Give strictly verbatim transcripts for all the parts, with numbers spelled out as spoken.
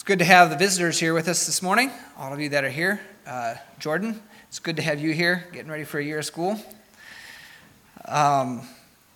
It's good to have the visitors here with us this morning, all of you that are here. Uh, Jordan, it's good to have you here, getting ready for a year of school. Um,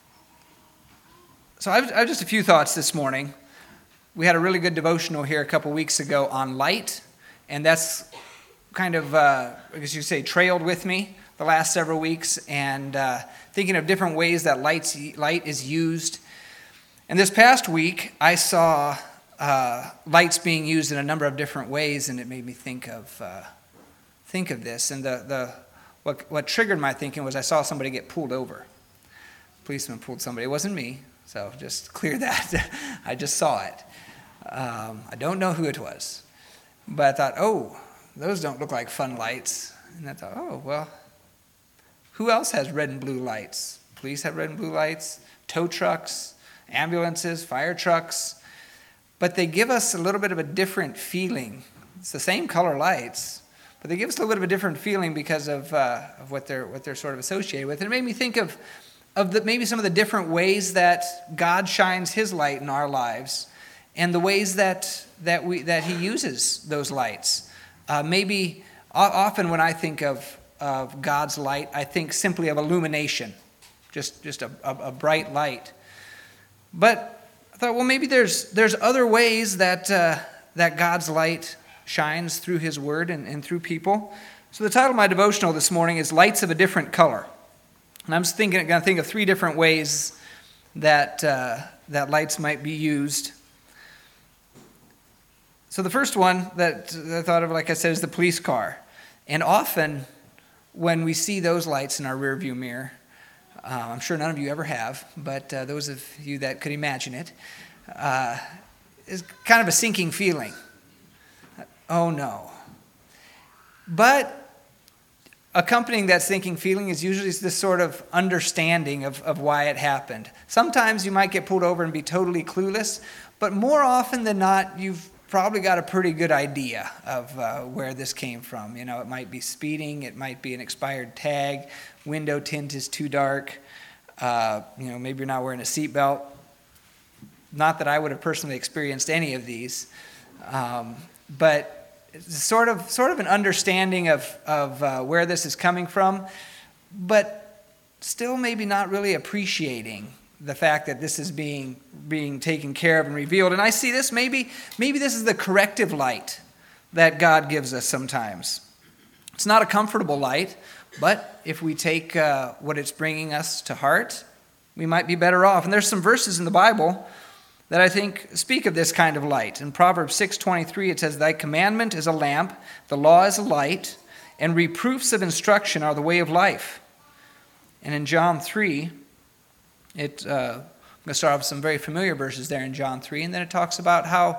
so I've, I've just a few thoughts this morning. We had a really good devotional here a couple weeks ago on light, and that's kind of, uh, I guess you could say, trailed with me the last several weeks, and uh, thinking of different ways that lights, light is used. And this past week, I saw Uh, lights being used in a number of different ways, and it made me think of uh, think of this. And the the what what triggered my thinking was I saw somebody get pulled over. Policeman pulled somebody. It wasn't me, so just clear that. I just saw it. Um, I don't know who it was, but I thought, oh, those don't look like fun lights. And I thought, oh well, who else has red and blue lights? Police have red and blue lights. Tow trucks, ambulances, fire trucks. But they give us a little bit of a different feeling. It's the same color lights, but they give us a little bit of a different feeling because of uh, of what they're what they're sort of associated with. And it made me think of of the, maybe some of the different ways that God shines His light in our lives, and the ways that that we that He uses those lights. Uh, maybe often when I think of of God's light, I think simply of illumination, just just a, a, a bright light, but I thought, well, maybe there's there's other ways that uh, that God's light shines through His Word and, and through people. So the title of my devotional this morning is Lights of a Different Color. And I'm just thinking, going to think of three different ways that uh, that lights might be used. So the first one that I thought of, like I said, is the police car. And often when we see those lights in our rearview mirror, Uh, I'm sure none of you ever have, but uh, those of you that could imagine it, uh, is kind of a sinking feeling. Oh no. But accompanying that sinking feeling is usually this sort of understanding of, of why it happened. Sometimes you might get pulled over and be totally clueless, but more often than not, you've probably got a pretty good idea of uh, where this came from. You know, it might be speeding, it might be an expired tag, window tint is too dark, uh, you know, maybe you're not wearing a seatbelt. Not that I would have personally experienced any of these, um, but it's sort of sort of an understanding of, of uh, where this is coming from, but still maybe not really appreciating the fact that this is being being taken care of and revealed. And I see this, maybe maybe this is the corrective light that God gives us sometimes. It's not a comfortable light, but if we take uh, what it's bringing us to heart, we might be better off. And there's some verses in the Bible that I think speak of this kind of light. In Proverbs six twenty-three, it says, "Thy commandment is a lamp, the law is a light, and reproofs of instruction are the way of life." And in John three, It, uh, I'm going to start off with some very familiar verses there in John three, and then it talks about how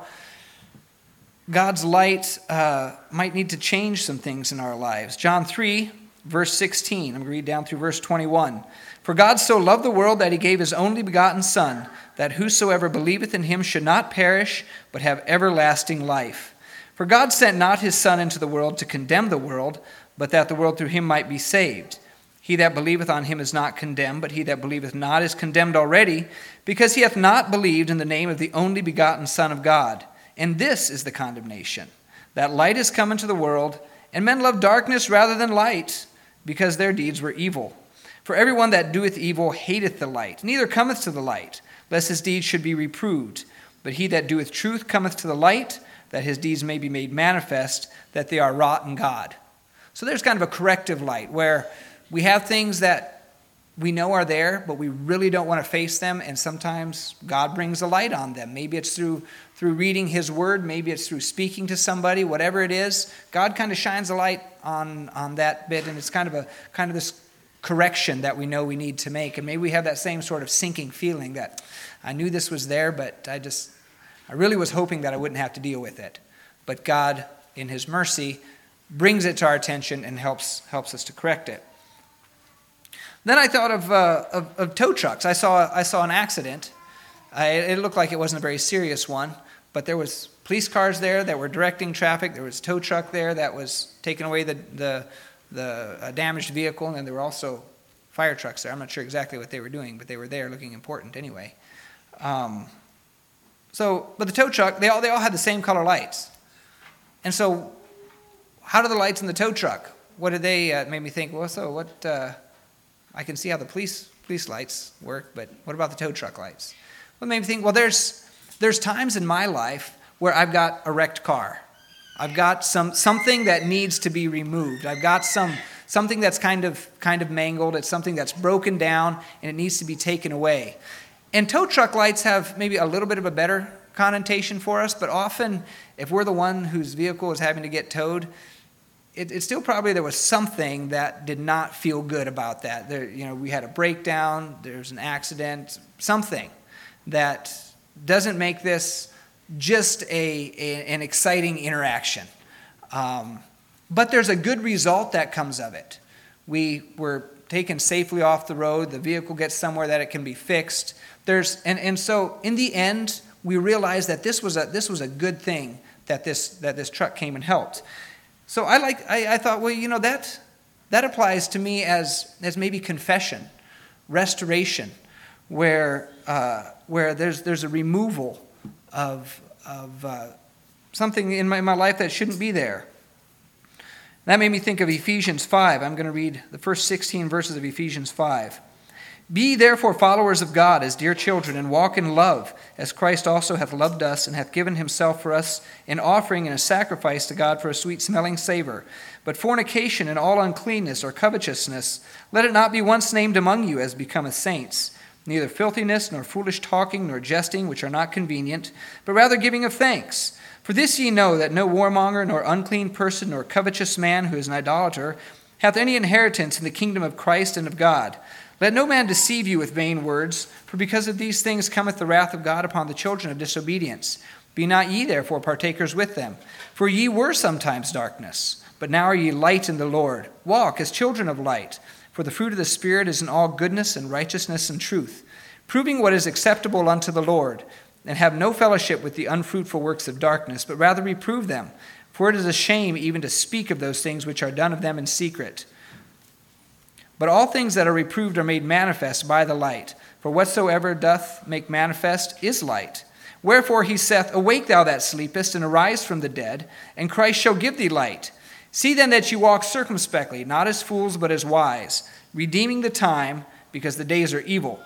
God's light uh, might need to change some things in our lives. John three, verse sixteen, I'm going to read down through verse twenty-one. "For God so loved the world that He gave His only begotten Son, that whosoever believeth in Him should not perish, but have everlasting life. For God sent not His Son into the world to condemn the world, but that the world through Him might be saved. He that believeth on Him is not condemned, but he that believeth not is condemned already, because he hath not believed in the name of the only begotten Son of God. And this is the condemnation, that light is come into the world, and men love darkness rather than light, because their deeds were evil. For everyone that doeth evil hateth the light, neither cometh to the light, lest his deeds should be reproved. But he that doeth truth cometh to the light, that his deeds may be made manifest, that they are wrought in God." So there's kind of a corrective light, where we have things that we know are there, but we really don't want to face them, and sometimes God brings a light on them. Maybe it's through through reading His Word, maybe it's through speaking to somebody, whatever it is. God kind of shines a light on, on that bit, and it's kind of a kind of this correction that we know we need to make. And maybe we have that same sort of sinking feeling that I knew this was there, but I just I really was hoping that I wouldn't have to deal with it. But God, in His mercy, brings it to our attention and helps helps us to correct it. Then I thought of, uh, of, of tow trucks. I saw I saw an accident. I, it looked like it wasn't a very serious one, but there was police cars there that were directing traffic. There was a tow truck there that was taking away the the, the uh, damaged vehicle, and then there were also fire trucks there. I'm not sure exactly what they were doing, but they were there looking important anyway. Um, so, but the tow truck, they all they all had the same color lights. And so how do the lights in the tow truck, what did they, uh, made me think, well, so what, uh, I can see how the police police lights work, but what about the tow truck lights? Well, it made me think, well, there's there's times in my life where I've got a wrecked car. I've got some something that needs to be removed. I've got some something that's kind of kind of mangled. It's something that's broken down and it needs to be taken away. And tow truck lights have maybe a little bit of a better connotation for us, but often if we're the one whose vehicle is having to get towed, it, it still probably there was something that did not feel good about that. There, you know, we had a breakdown, there's an accident, something that doesn't make this just a, a an exciting interaction. Um, but there's a good result that comes of it. We were taken safely off the road. The vehicle gets somewhere that it can be fixed. There's and, and so in the end, we realized that this was a this was a good thing that this that this truck came and helped. So I like I, I thought, well, you know, that that applies to me as as maybe confession, restoration, where uh, where there's there's a removal of of uh, something in my, in my life that shouldn't be there. That made me think of Ephesians five. I'm going to read the first sixteen verses of Ephesians five. Be therefore followers of God as dear children, and walk in love, as Christ also hath loved us, and hath given himself for us an offering and a sacrifice to God for a sweet-smelling savor. But fornication and all uncleanness or covetousness, let it not be once named among you as becometh saints, neither filthiness, nor foolish talking, nor jesting, which are not convenient, but rather giving of thanks. For this ye know, that no warmonger, nor unclean person, nor covetous man, who is an idolater, hath any inheritance in the kingdom of Christ and of God. Let no man deceive you with vain words, for because of these things cometh the wrath of God upon the children of disobedience. Be not ye therefore partakers with them. For ye were sometimes darkness, but now are ye light in the Lord. Walk as children of light. For the fruit of the Spirit is in all goodness and righteousness and truth, proving what is acceptable unto the Lord, and have no fellowship with the unfruitful works of darkness, but rather reprove them. For it is a shame even to speak of those things which are done of them in secret. But all things that are reproved are made manifest by the light. For whatsoever doth make manifest is light. Wherefore he saith, Awake thou that sleepest, and arise from the dead, and Christ shall give thee light. See then that you walk circumspectly, not as fools, but as wise, redeeming the time, because the days are evil.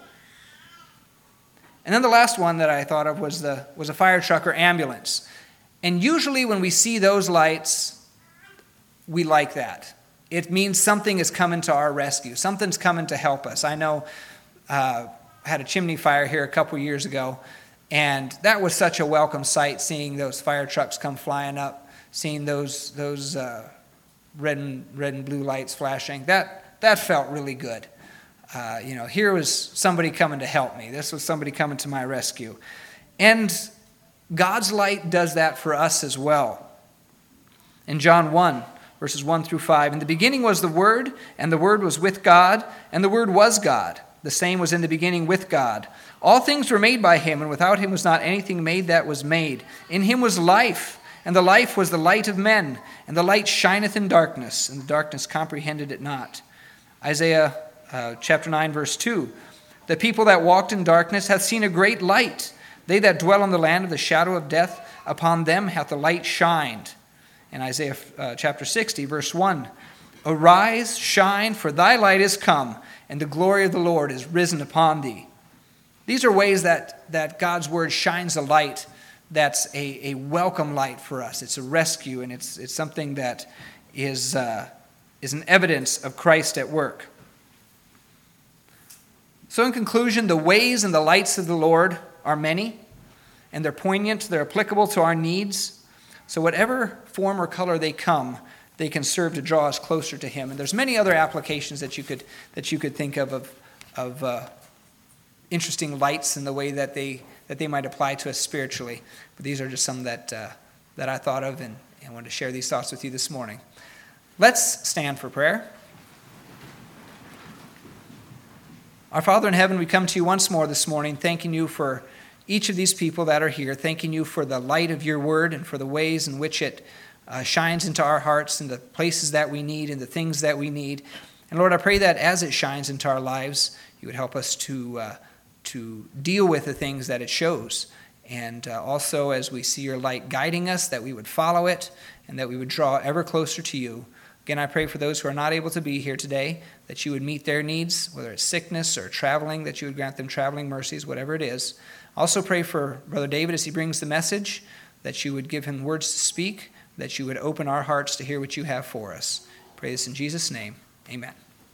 And then the last one that I thought of was the was a fire truck or ambulance. And usually when we see those lights, we like that. It means something is coming to our rescue. Something's coming to help us. I know uh, I had a chimney fire here a couple years ago, and that was such a welcome sight, seeing those fire trucks come flying up, seeing those those uh, red and red and blue lights flashing. That that felt really good. Uh, you know, here was somebody coming to help me. This was somebody coming to my rescue. And God's light does that for us as well. In John one, verses one through five, in the beginning was the Word, and the Word was with God, and the Word was God. The same was in the beginning with God. All things were made by him, and without him was not anything made that was made. In him was life, and the life was the light of men, and the light shineth in darkness, and the darkness comprehended it not. Isaiah uh, chapter nine, verse two, the people that walked in darkness hath seen a great light. They that dwell on the land of the shadow of death, upon them hath the light shined. In Isaiah uh, chapter sixty, verse one, Arise, shine, for thy light is come, and the glory of the Lord is risen upon thee. These are ways that, that God's word shines a light that's a, a welcome light for us. It's a rescue, and it's it's something that is, uh, is an evidence of Christ at work. So in conclusion, the ways and the lights of the Lord are many, and they're poignant, they're applicable to our needs. So whatever form or color they come, they can serve to draw us closer to him. And there's many other applications that you could that you could think of of, of uh, interesting lights in the way that they that they might apply to us spiritually. But these are just some that uh, that I thought of, and I wanted to share these thoughts with you this morning. Let's stand for prayer. Our Father in heaven, we come to you once more this morning, thanking you for each of these people that are here, thanking you for the light of your word and for the ways in which it uh, shines into our hearts and the places that we need and the things that we need. And Lord, I pray that as it shines into our lives, you would help us to uh, to deal with the things that it shows And uh, also, as we see your light guiding us, that we would follow it and that we would draw ever closer to you. Again, I pray for those who are not able to be here today, that you would meet their needs, whether it's sickness or traveling, that you would grant them traveling mercies, whatever it is. Also pray for Brother David as he brings the message, that you would give him words to speak, that you would open our hearts to hear what you have for us. Pray this in Jesus' name. Amen.